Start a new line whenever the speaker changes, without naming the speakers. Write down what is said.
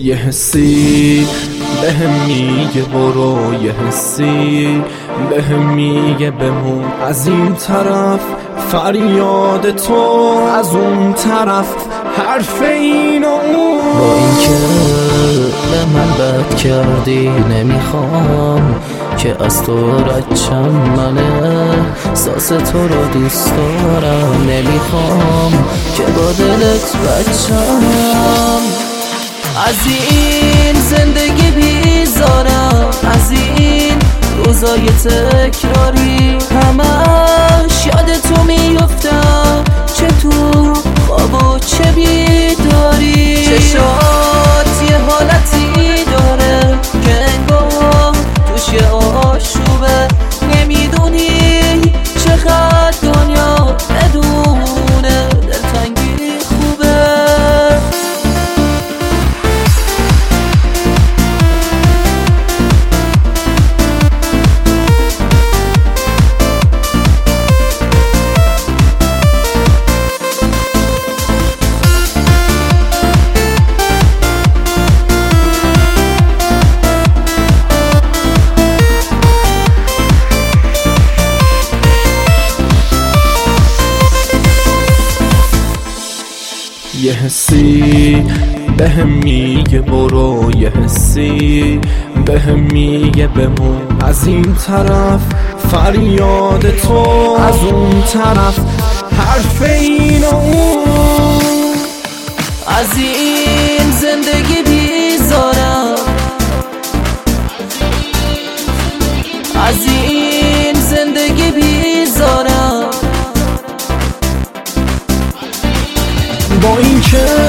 یه حسی بهم میگه برو، یه حسی بهم میگه بمون از این طرف، فریاد تو از اون طرف، حرف این و اون.
با اینکه به من بد کردی نمیخوام که از تو رچم منه، ساس تو رو دوست دارم نمیخوام که با دلت بچم. از این زندگی بیزارم، از این روزای تکراری، همش یاد تو میفتم، چه تو خواب و چه بیداری. چشات یه حالتی داره که انگار توش یه آشوبه، نمیدونی چقدر دنیا بدون دلتنگی خوبه.
یه حسی بهم میگه برو، یه حسی بهم میگه بمون از این طرف، فریاد تو از اون طرف، حرف این و اون.
از این زندگی بیزارم، از این زندگی بیزارم.
با اینکه